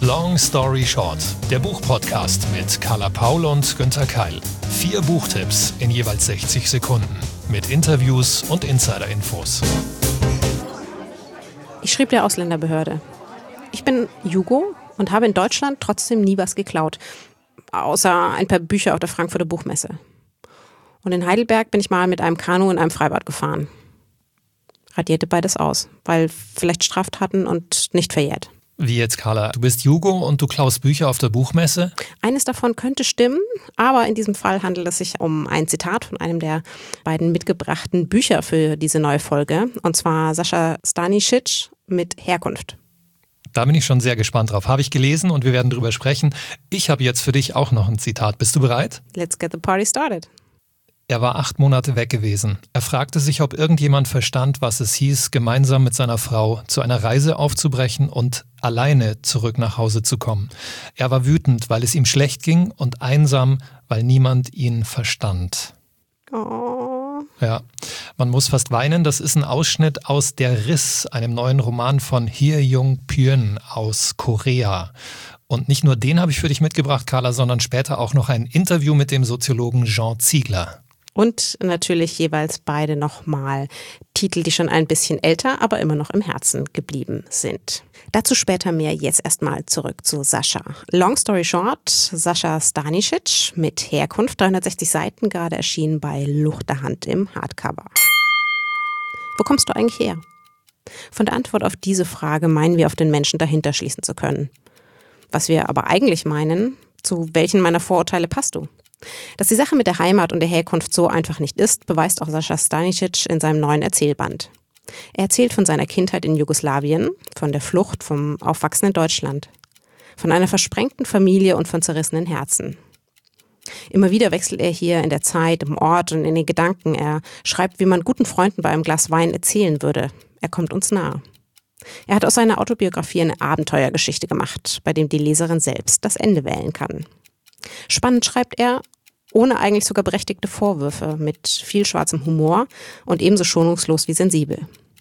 Long Story Short, der Buchpodcast mit Carla Paul und Günther Keil. 4 Buchtipps in jeweils 60 Sekunden mit Interviews und Insider-Infos. Ich schrieb der Ausländerbehörde. Ich bin Jugo und habe in Deutschland trotzdem nie was geklaut. Außer ein paar Bücher auf der Frankfurter Buchmesse. Und in Heidelberg bin ich mal mit einem Kanu in einem Freibad gefahren. Radierte beides aus, weil vielleicht Straftaten und nicht verjährt. Wie jetzt, Carla? Du bist Jugo und du klaust Bücher auf der Buchmesse? Eines davon könnte stimmen, aber in diesem Fall handelt es sich um ein Zitat von einem der beiden mitgebrachten Bücher für diese neue Folge. Und zwar Sascha Stanisic mit Herkunft. Da bin ich schon sehr gespannt drauf. Habe ich gelesen und wir werden drüber sprechen. Ich habe jetzt für dich auch noch ein Zitat. Bist du bereit? Let's get the party started. Er war 8 Monate weg gewesen. Er fragte sich, ob irgendjemand verstand, was es hieß, gemeinsam mit seiner Frau zu einer Reise aufzubrechen und alleine zurück nach Hause zu kommen. Er war wütend, weil es ihm schlecht ging und einsam, weil niemand ihn verstand. Oh. Ja, man muss fast weinen. Das ist ein Ausschnitt aus Der Riss, einem neuen Roman von Hye Jung-pyun aus Korea. Und nicht nur den habe ich für dich mitgebracht, Carla, sondern später auch noch ein Interview mit dem Soziologen Jean Ziegler. Und natürlich jeweils beide nochmal Titel, die schon ein bisschen älter, aber immer noch im Herzen geblieben sind. Dazu später mehr, jetzt erstmal zurück zu Sascha. Long story short, Sascha Stanisic mit Herkunft, 360 Seiten, gerade erschienen bei Luchterhand im Hardcover. Wo kommst du eigentlich her? Von der Antwort auf diese Frage meinen wir, auf den Menschen dahinter schließen zu können. Was wir aber eigentlich meinen, zu welchen meiner Vorurteile passt du? Dass die Sache mit der Heimat und der Herkunft so einfach nicht ist, beweist auch Sascha Stanisic in seinem neuen Erzählband. Er erzählt von seiner Kindheit in Jugoslawien, von der Flucht, vom Aufwachsen in Deutschland, von einer versprengten Familie und von zerrissenen Herzen. Immer wieder wechselt er hier in der Zeit, im Ort und in den Gedanken. Er schreibt, wie man guten Freunden bei einem Glas Wein erzählen würde. Er kommt uns nahe. Er hat aus seiner Autobiografie eine Abenteuergeschichte gemacht, bei dem die Leserin selbst das Ende wählen kann. Spannend schreibt er, ohne eigentlich sogar berechtigte Vorwürfe, mit viel schwarzem Humor und ebenso schonungslos wie sensibel.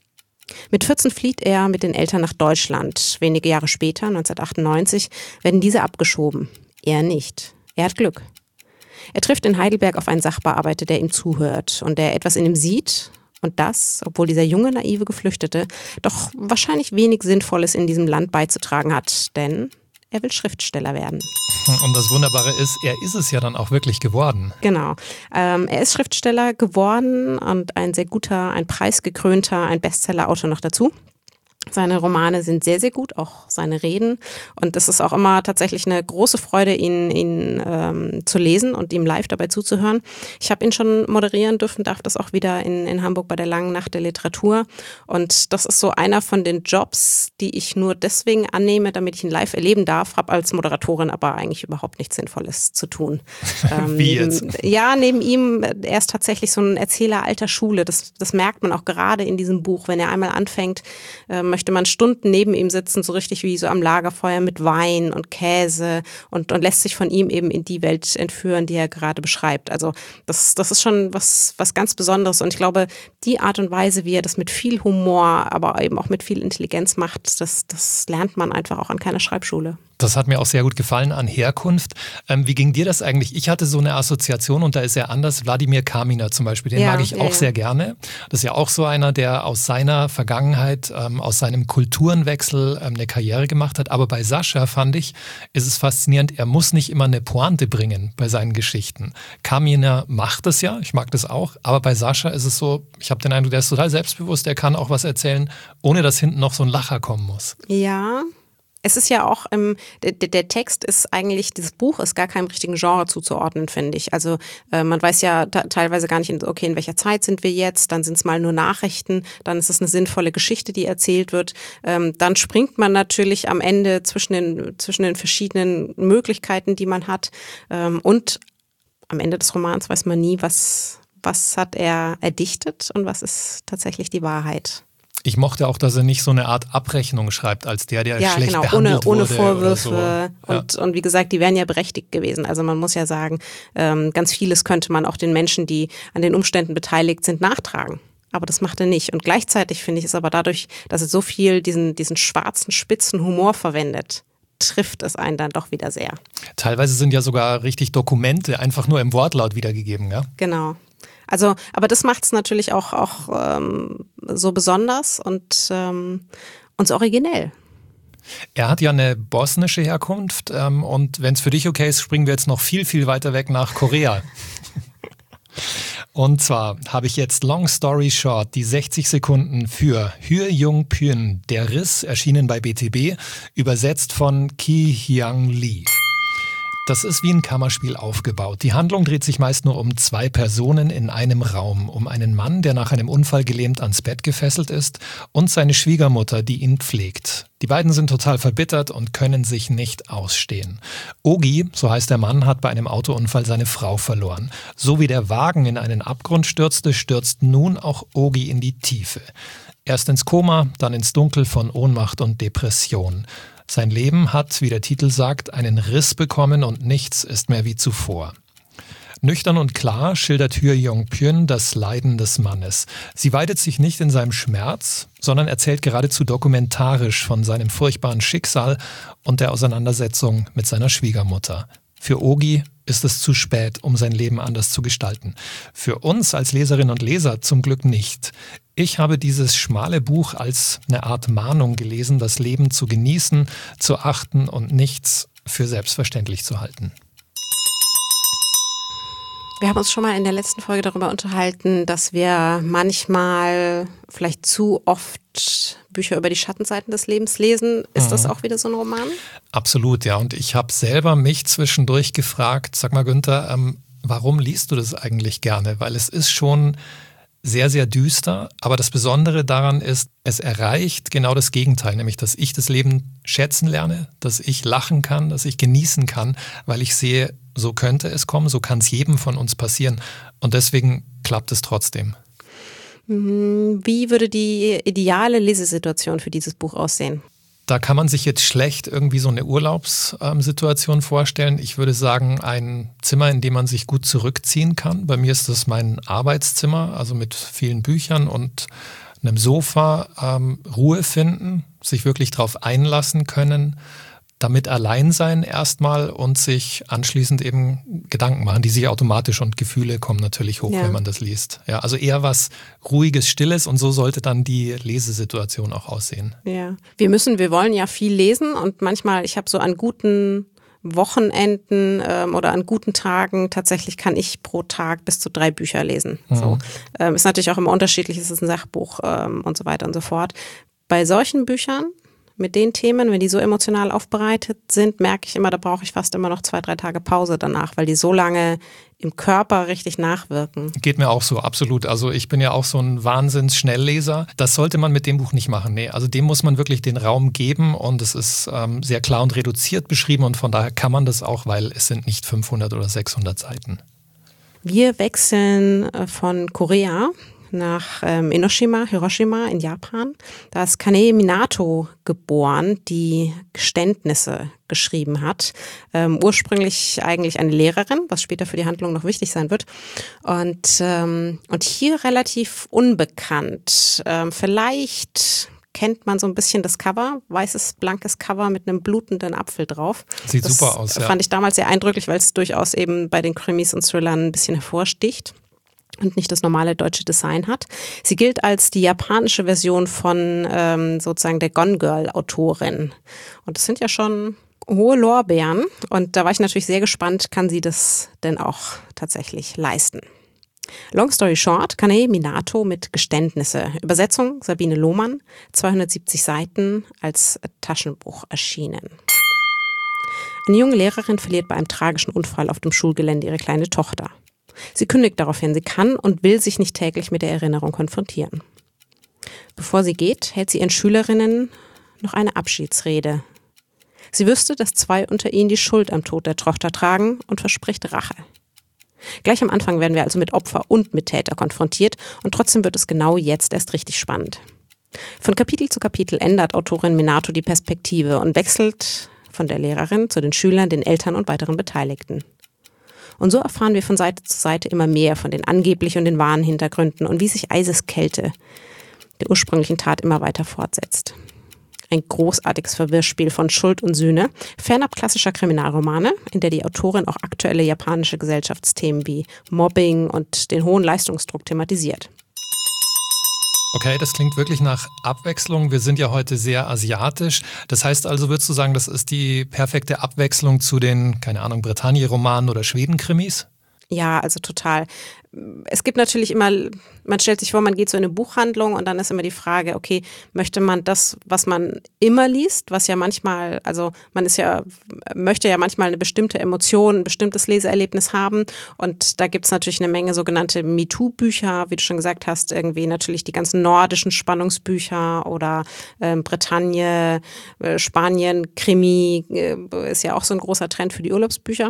Mit 14 flieht er mit den Eltern nach Deutschland. Wenige Jahre später, 1998, werden diese abgeschoben. Er nicht. Er hat Glück. Er trifft in Heidelberg auf einen Sachbearbeiter, der ihm zuhört und der etwas in ihm sieht. Und das, obwohl dieser junge, naive Geflüchtete doch wahrscheinlich wenig Sinnvolles in diesem Land beizutragen hat, denn er will Schriftsteller werden. Und das Wunderbare ist, er ist es ja dann auch wirklich geworden. Genau. Er ist Schriftsteller geworden und ein sehr guter, ein preisgekrönter, ein Bestseller-Autor noch dazu. Seine Romane sind sehr, sehr gut, auch seine Reden. Und es ist auch immer tatsächlich eine große Freude, ihn zu lesen und ihm live dabei zuzuhören. Ich habe ihn schon moderieren dürfen, darf das auch wieder in Hamburg bei der Langen Nacht der Literatur. Und das ist so einer von den Jobs, die ich nur deswegen annehme, damit ich ihn live erleben darf. Habe als Moderatorin aber eigentlich überhaupt nichts Sinnvolles zu tun. Wie jetzt? Ja, neben ihm, er ist tatsächlich so ein Erzähler alter Schule. Das merkt man auch gerade in diesem Buch. Wenn er einmal anfängt, möchte man Stunden neben ihm sitzen, so richtig wie so am Lagerfeuer mit Wein und Käse und lässt sich von ihm eben in die Welt entführen, die er gerade beschreibt. Also das ist schon was ganz Besonderes und ich glaube, die Art und Weise, wie er das mit viel Humor, aber eben auch mit viel Intelligenz macht, das lernt man einfach auch an keiner Schreibschule. Das hat mir auch sehr gut gefallen an Herkunft. Wie ging dir das eigentlich? Ich hatte so eine Assoziation und da ist er anders. Wladimir Kaminer zum Beispiel, den mag ich auch sehr gerne. Das ist ja auch so einer, der aus seiner Vergangenheit, aus seinem Kulturenwechsel eine Karriere gemacht hat. Aber bei Sascha, fand ich, ist es faszinierend, er muss nicht immer eine Pointe bringen bei seinen Geschichten. Kaminer macht das ja, ich mag das auch. Aber bei Sascha ist es so, ich habe den Eindruck, der ist total selbstbewusst, der kann auch was erzählen, ohne dass hinten noch so ein Lacher kommen muss. Ja. Es ist ja auch, der Text ist eigentlich, dieses Buch ist gar keinem richtigen Genre zuzuordnen, finde ich. Also man weiß ja teilweise gar nicht, in welcher Zeit sind wir jetzt, dann sind es mal nur Nachrichten, dann ist es eine sinnvolle Geschichte, die erzählt wird. Dann springt man natürlich am Ende zwischen den verschiedenen Möglichkeiten, die man hat. Und am Ende des Romans weiß man nie, was hat er erdichtet und was ist tatsächlich die Wahrheit. Ich mochte auch, dass er nicht so eine Art Abrechnung schreibt, als der schlecht behandelt ohne wurde. Vorwürfe. Oder so. Und wie gesagt, die wären ja berechtigt gewesen. Also man muss ja sagen, ganz vieles könnte man auch den Menschen, die an den Umständen beteiligt sind, nachtragen. Aber das macht er nicht. Und gleichzeitig finde ich es aber dadurch, dass er so viel diesen schwarzen, spitzen Humor verwendet, trifft es einen dann doch wieder sehr. Teilweise sind ja sogar richtig Dokumente einfach nur im Wortlaut wiedergegeben, ja? Genau. Also, aber das macht es natürlich auch so besonders und so originell. Er hat ja eine bosnische Herkunft und wenn es für dich okay ist, springen wir jetzt noch viel, viel weiter weg nach Korea. Und zwar habe ich jetzt Long Story Short, die 60 Sekunden für Hyun Jung Pyun, der Riss, erschienen bei BTB, übersetzt von Ki Hyang Lee. Das ist wie ein Kammerspiel aufgebaut. Die Handlung dreht sich meist nur um 2 Personen in einem Raum. Um einen Mann, der nach einem Unfall gelähmt ans Bett gefesselt ist, und seine Schwiegermutter, die ihn pflegt. Die beiden sind total verbittert und können sich nicht ausstehen. Ogi, so heißt der Mann, hat bei einem Autounfall seine Frau verloren. So wie der Wagen in einen Abgrund stürzte, stürzt nun auch Ogi in die Tiefe. Erst ins Koma, dann ins Dunkel von Ohnmacht und Depression. Sein Leben hat, wie der Titel sagt, einen Riss bekommen und nichts ist mehr wie zuvor. Nüchtern und klar schildert Hyun Jung Pyun das Leiden des Mannes. Sie weidet sich nicht in seinem Schmerz, sondern erzählt geradezu dokumentarisch von seinem furchtbaren Schicksal und der Auseinandersetzung mit seiner Schwiegermutter. Für Ogi ist es zu spät, um sein Leben anders zu gestalten. Für uns als Leserinnen und Leser zum Glück nicht. Ich habe dieses schmale Buch als eine Art Mahnung gelesen, das Leben zu genießen, zu achten und nichts für selbstverständlich zu halten. Wir haben uns schon mal in der letzten Folge darüber unterhalten, dass wir manchmal vielleicht zu oft Bücher über die Schattenseiten des Lebens lesen. Ist das auch wieder so ein Roman? Absolut, ja. Und ich habe selber mich zwischendurch gefragt, sag mal Günther, warum liest du das eigentlich gerne? Weil es ist schon sehr, sehr düster, aber das Besondere daran ist, es erreicht genau das Gegenteil, nämlich dass ich das Leben schätzen lerne, dass ich lachen kann, dass ich genießen kann, weil ich sehe, so könnte es kommen, so kann es jedem von uns passieren und deswegen klappt es trotzdem. Wie würde die ideale Lesesituation für dieses Buch aussehen? Da kann man sich jetzt schlecht irgendwie so eine Urlaubssituation vorstellen. Ich würde sagen, ein Zimmer, in dem man sich gut zurückziehen kann. Bei mir ist das mein Arbeitszimmer, also mit vielen Büchern und einem Sofa. Ruhe finden, sich wirklich darauf einlassen können, damit allein sein erstmal und sich anschließend eben Gedanken machen, die sich automatisch und Gefühle kommen natürlich hoch, wenn man das liest. Ja, also eher was Ruhiges, Stilles und so sollte dann die Lesesituation auch aussehen. Ja, wir wollen ja viel lesen und manchmal, ich habe so an guten Wochenenden oder an guten Tagen, tatsächlich kann ich pro Tag bis zu 3 Bücher lesen. So. Ist natürlich auch immer unterschiedlich, es ist ein Sachbuch und so weiter und so fort. Bei solchen Büchern mit den Themen, wenn die so emotional aufbereitet sind, merke ich immer, da brauche ich fast immer noch 2-3 Tage Pause danach, weil die so lange im Körper richtig nachwirken. Geht mir auch so, absolut. Also ich bin ja auch so ein Wahnsinns-Schnellleser. Das sollte man mit dem Buch nicht machen. Nee, also dem muss man wirklich den Raum geben und es ist sehr klar und reduziert beschrieben und von daher kann man das auch, weil es sind nicht 500 oder 600 Seiten. Wir wechseln von Korea nach Hiroshima in Japan. Da ist Kanee Minato geboren, die Geständnisse geschrieben hat. Ursprünglich eigentlich eine Lehrerin, was später für die Handlung noch wichtig sein wird. Und hier relativ unbekannt. Vielleicht kennt man so ein bisschen das Cover, weißes, blankes Cover mit einem blutenden Apfel drauf. Sieht super aus, ja. Fand ich damals sehr eindrücklich, weil es durchaus eben bei den Krimis und Thrillern ein bisschen hervorsticht und nicht das normale deutsche Design hat. Sie gilt als die japanische Version von sozusagen der Gone Girl-Autorin. Und das sind ja schon hohe Lorbeeren. Und da war ich natürlich sehr gespannt, kann sie das denn auch tatsächlich leisten? Long story short, Kanee Minato mit Geständnisse. Übersetzung Sabine Lohmann, 270 Seiten als Taschenbuch erschienen. Eine junge Lehrerin verliert bei einem tragischen Unfall auf dem Schulgelände ihre kleine Tochter. Sie kündigt daraufhin, sie kann und will sich nicht täglich mit der Erinnerung konfrontieren. Bevor sie geht, hält sie ihren Schülerinnen noch eine Abschiedsrede. Sie wüsste, dass 2 unter ihnen die Schuld am Tod der Tochter tragen und verspricht Rache. Gleich am Anfang werden wir also mit Opfer und mit Täter konfrontiert und trotzdem wird es genau jetzt erst richtig spannend. Von Kapitel zu Kapitel ändert Autorin Minato die Perspektive und wechselt von der Lehrerin zu den Schülern, den Eltern und weiteren Beteiligten. Und so erfahren wir von Seite zu Seite immer mehr von den angeblich und den wahren Hintergründen und wie sich Eiseskälte der ursprünglichen Tat immer weiter fortsetzt. Ein großartiges Verwirrspiel von Schuld und Sühne, fernab klassischer Kriminalromane, in der die Autorin auch aktuelle japanische Gesellschaftsthemen wie Mobbing und den hohen Leistungsdruck thematisiert. Okay, das klingt wirklich nach Abwechslung. Wir sind ja heute sehr asiatisch. Das heißt also, würdest du sagen, das ist die perfekte Abwechslung zu den, keine Ahnung, Bretagne-Romanen oder Schweden-Krimis? Ja, also total. Es gibt natürlich immer, man stellt sich vor, man geht so in eine Buchhandlung und dann ist immer die Frage, okay, möchte man das, was man immer liest, was ja manchmal, also möchte ja manchmal eine bestimmte Emotion, ein bestimmtes Leseerlebnis haben und da gibt es natürlich eine Menge sogenannte MeToo-Bücher, wie du schon gesagt hast, irgendwie natürlich die ganzen nordischen Spannungsbücher oder Bretagne, Spanien, Krimi, ist ja auch so ein großer Trend für die Urlaubsbücher.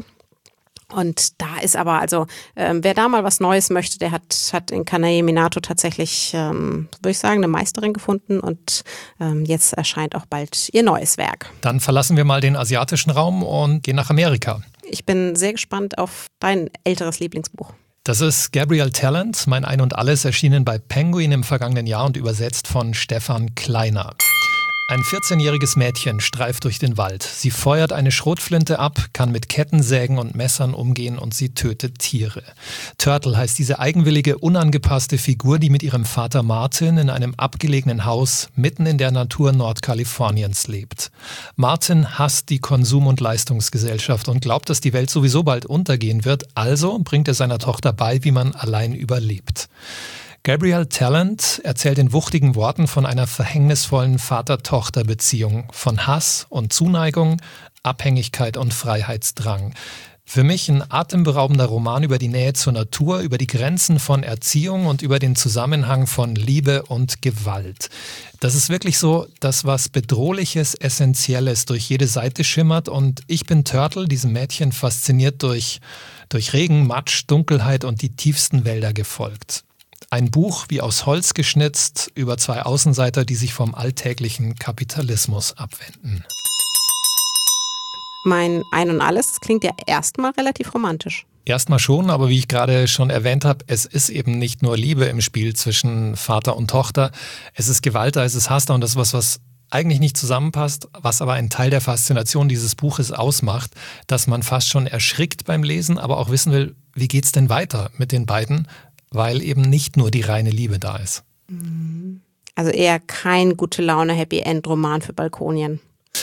Und da ist aber, also wer da mal was Neues möchte, der hat in Kanae Minato tatsächlich, würde ich sagen, eine Meisterin gefunden und jetzt erscheint auch bald ihr neues Werk. Dann verlassen wir mal den asiatischen Raum und gehen nach Amerika. Ich bin sehr gespannt auf dein älteres Lieblingsbuch. Das ist Gabrielle Talent, Mein Ein und Alles, erschienen bei Penguin im vergangenen Jahr und übersetzt von Stefan Kleiner. Ein 14-jähriges Mädchen streift durch den Wald. Sie feuert eine Schrotflinte ab, kann mit Kettensägen und Messern umgehen und sie tötet Tiere. Turtle heißt diese eigenwillige, unangepasste Figur, die mit ihrem Vater Martin in einem abgelegenen Haus mitten in der Natur Nordkaliforniens lebt. Martin hasst die Konsum- und Leistungsgesellschaft und glaubt, dass die Welt sowieso bald untergehen wird, also bringt er seiner Tochter bei, wie man allein überlebt. Gabrielle Talent erzählt in wuchtigen Worten von einer verhängnisvollen Vater-Tochter-Beziehung, von Hass und Zuneigung, Abhängigkeit und Freiheitsdrang. Für mich ein atemberaubender Roman über die Nähe zur Natur, über die Grenzen von Erziehung und über den Zusammenhang von Liebe und Gewalt. Das ist wirklich so, dass was Bedrohliches, Essentielles durch jede Seite schimmert und ich bin Turtle, diesem Mädchen fasziniert durch Regen, Matsch, Dunkelheit und die tiefsten Wälder gefolgt. Ein Buch wie aus Holz geschnitzt über zwei Außenseiter, die sich vom alltäglichen Kapitalismus abwenden. Mein Ein und Alles, das klingt ja erstmal relativ romantisch. Erstmal schon, aber wie ich gerade schon erwähnt habe, es ist eben nicht nur Liebe im Spiel zwischen Vater und Tochter. Es ist Gewalt da, es ist Hass da und das ist was eigentlich nicht zusammenpasst, was aber einen Teil der Faszination dieses Buches ausmacht, dass man fast schon erschrickt beim Lesen, aber auch wissen will, wie geht's denn weiter mit den beiden? Weil eben nicht nur die reine Liebe da ist. Also eher kein Gute-Laune-Happy-End-Roman für Balkonien.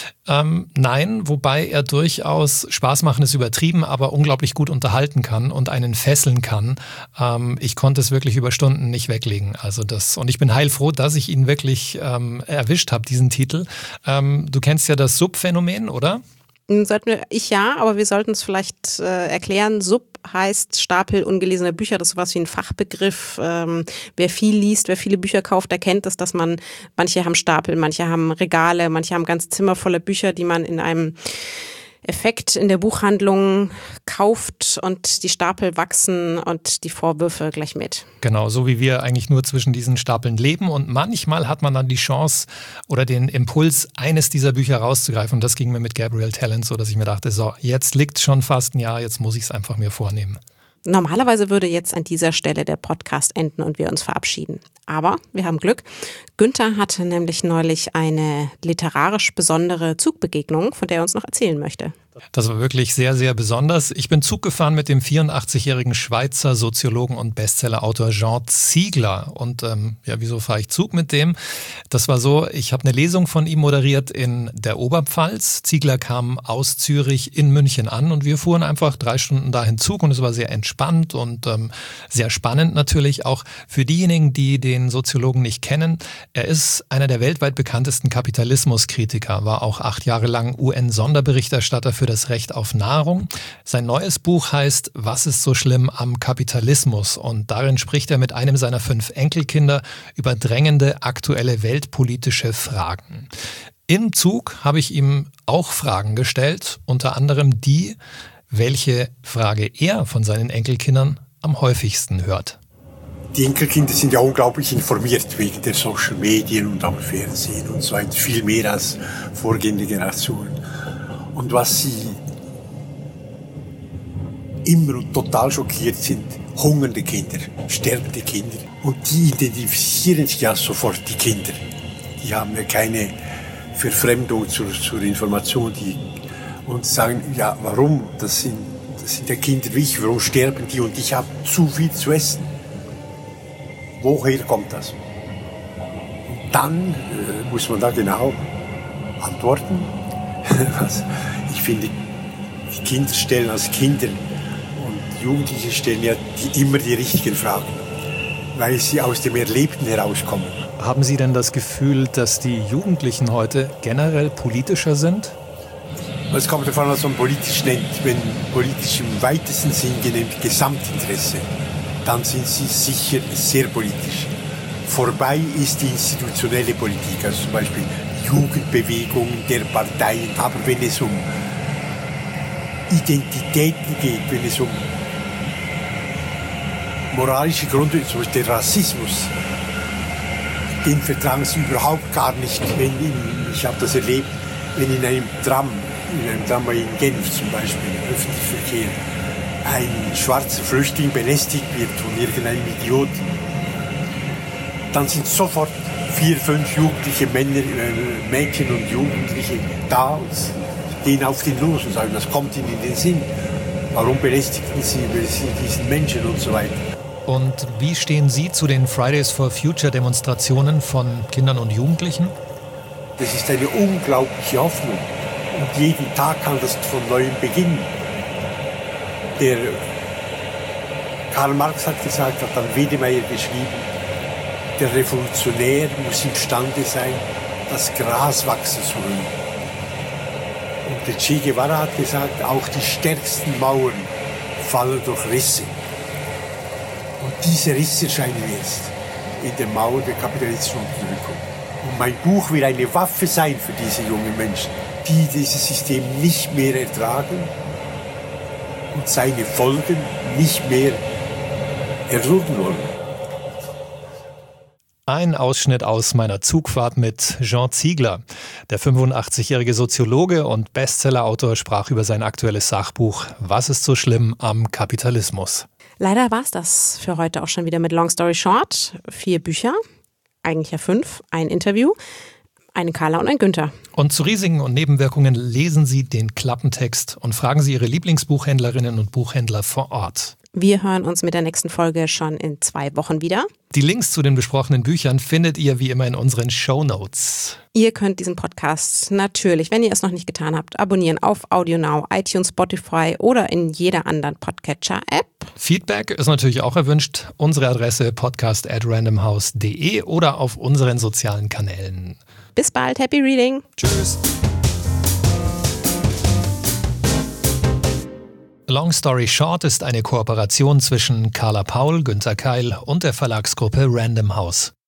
Nein, wobei er durchaus, Spaß machen ist übertrieben, aber unglaublich gut unterhalten kann und einen fesseln kann. Ich konnte es wirklich über Stunden nicht weglegen. Und ich bin heilfroh, dass ich ihn wirklich erwischt habe, diesen Titel. Du kennst ja das Sub-Phänomen, oder? Aber wir sollten es vielleicht erklären. Sub heißt Stapel ungelesener Bücher, das ist sowas wie ein Fachbegriff. Wer viel liest, wer viele Bücher kauft, der kennt es, dass manche haben Stapel, manche haben Regale, manche haben ganz Zimmer voller Bücher, die man in einem Effekt in der Buchhandlung kauft und die Stapel wachsen und die Vorwürfe gleich mit. Genau, so wie wir eigentlich nur zwischen diesen Stapeln leben und manchmal hat man dann die Chance oder den Impuls, eines dieser Bücher rauszugreifen und das ging mir mit Gabrielle Talent so, dass ich mir dachte, so, jetzt liegt schon fast ein Jahr, jetzt muss ich es einfach mir vornehmen. Normalerweise würde jetzt an dieser Stelle der Podcast enden und wir uns verabschieden. Aber wir haben Glück. Günther hatte nämlich neulich eine literarisch besondere Zugbegegnung, von der er uns noch erzählen möchte. Das war wirklich sehr, sehr besonders. Ich bin Zug gefahren mit dem 84-jährigen Schweizer Soziologen und Bestsellerautor Jean Ziegler. Und wieso fahre ich Zug mit dem? Das war so, ich habe eine Lesung von ihm moderiert in der Oberpfalz. Ziegler kam aus Zürich in München an und wir fuhren einfach 3 Stunden dahin Zug und es war sehr entspannt und sehr spannend natürlich auch für diejenigen, die den Soziologen nicht kennen. Er ist einer der weltweit bekanntesten Kapitalismuskritiker, war auch 8 Jahre lang UN-Sonderberichterstatter für das Recht auf Nahrung. Sein neues Buch heißt Was ist so schlimm am Kapitalismus? Und darin spricht er mit einem seiner 5 Enkelkinder über drängende aktuelle weltpolitische Fragen. Im Zug habe ich ihm auch Fragen gestellt, unter anderem die, welche Frage er von seinen Enkelkindern am häufigsten hört. Die Enkelkinder sind ja unglaublich informiert wegen der Social Medien und am Fernsehen und so weiter, viel mehr als vorgehende Generationen. Und was sie immer und total schockiert sind, hungernde Kinder, sterbende Kinder. Und die identifizieren sich ja sofort, die Kinder. Die haben ja keine Verfremdung zur Information, und sagen, ja, warum, das sind ja Kinder wie ich, warum sterben die und ich habe zu viel zu essen? Woher kommt das? Und dann muss man da genau antworten. Ich finde, die Kinder stellen als Kinder und Jugendliche stellen ja immer die richtigen Fragen, weil sie aus dem Erlebten herauskommen. Haben Sie denn das Gefühl, dass die Jugendlichen heute generell politischer sind? Es kommt davon an, was man politisch nennt. Wenn politisch im weitesten Sinn genannt Gesamtinteresse, dann sind sie sicher sehr politisch. Vorbei ist die institutionelle Politik, also zum Beispiel Jugendbewegungen der Parteien. Aber wenn es um Identitäten geht, wenn es um moralische Gründe, zum Beispiel der Rassismus, den vertragen sie überhaupt gar nicht. Ich habe das erlebt, wenn in einem Tram in Genf zum Beispiel, im öffentlichen Verkehr, ein schwarzer Flüchtling belästigt wird von irgendeinem Idioten, dann sind sofort 4, 5 jugendliche Männer, Mädchen und Jugendliche da und gehen auf den los und sagen, das kommt ihnen in den Sinn. Warum belästigen sie diesen Menschen und so weiter. Und wie stehen Sie zu den Fridays for Future Demonstrationen von Kindern und Jugendlichen? Das ist eine unglaubliche Hoffnung. Und jeden Tag kann das von neuem beginnen. Der Karl Marx hat gesagt, hat an Wedemeyer geschrieben, der Revolutionär muss imstande sein, das Gras wachsen zu hören. Und der Che Guevara hat gesagt, auch die stärksten Mauern fallen durch Risse. Und diese Risse scheinen jetzt in der Mauer der kapitalistischen Unterdrückung. Und mein Buch will eine Waffe sein für diese jungen Menschen, die dieses System nicht mehr ertragen und seine Folgen nicht mehr erdulden wollen. Ein Ausschnitt aus meiner Zugfahrt mit Jean Ziegler. Der 85-jährige Soziologe und Bestsellerautor sprach über sein aktuelles Sachbuch »Was ist so schlimm am Kapitalismus?«. Leider war es das für heute auch schon wieder mit Long Story Short. 4 Bücher, eigentlich ja 5, ein Interview, eine Carla und ein Günther. Und zu Risiken und Nebenwirkungen lesen Sie den Klappentext und fragen Sie Ihre Lieblingsbuchhändlerinnen und Buchhändler vor Ort. Wir hören uns mit der nächsten Folge schon in 2 Wochen wieder. Die Links zu den besprochenen Büchern findet ihr wie immer in unseren Shownotes. Ihr könnt diesen Podcast natürlich, wenn ihr es noch nicht getan habt, abonnieren auf AudioNow, iTunes, Spotify oder in jeder anderen Podcatcher-App. Feedback ist natürlich auch erwünscht. Unsere Adresse podcast@randomhouse.de oder auf unseren sozialen Kanälen. Bis bald, happy reading. Tschüss. Long Story Short ist eine Kooperation zwischen Carla Paul, Günther Keil und der Verlagsgruppe Random House.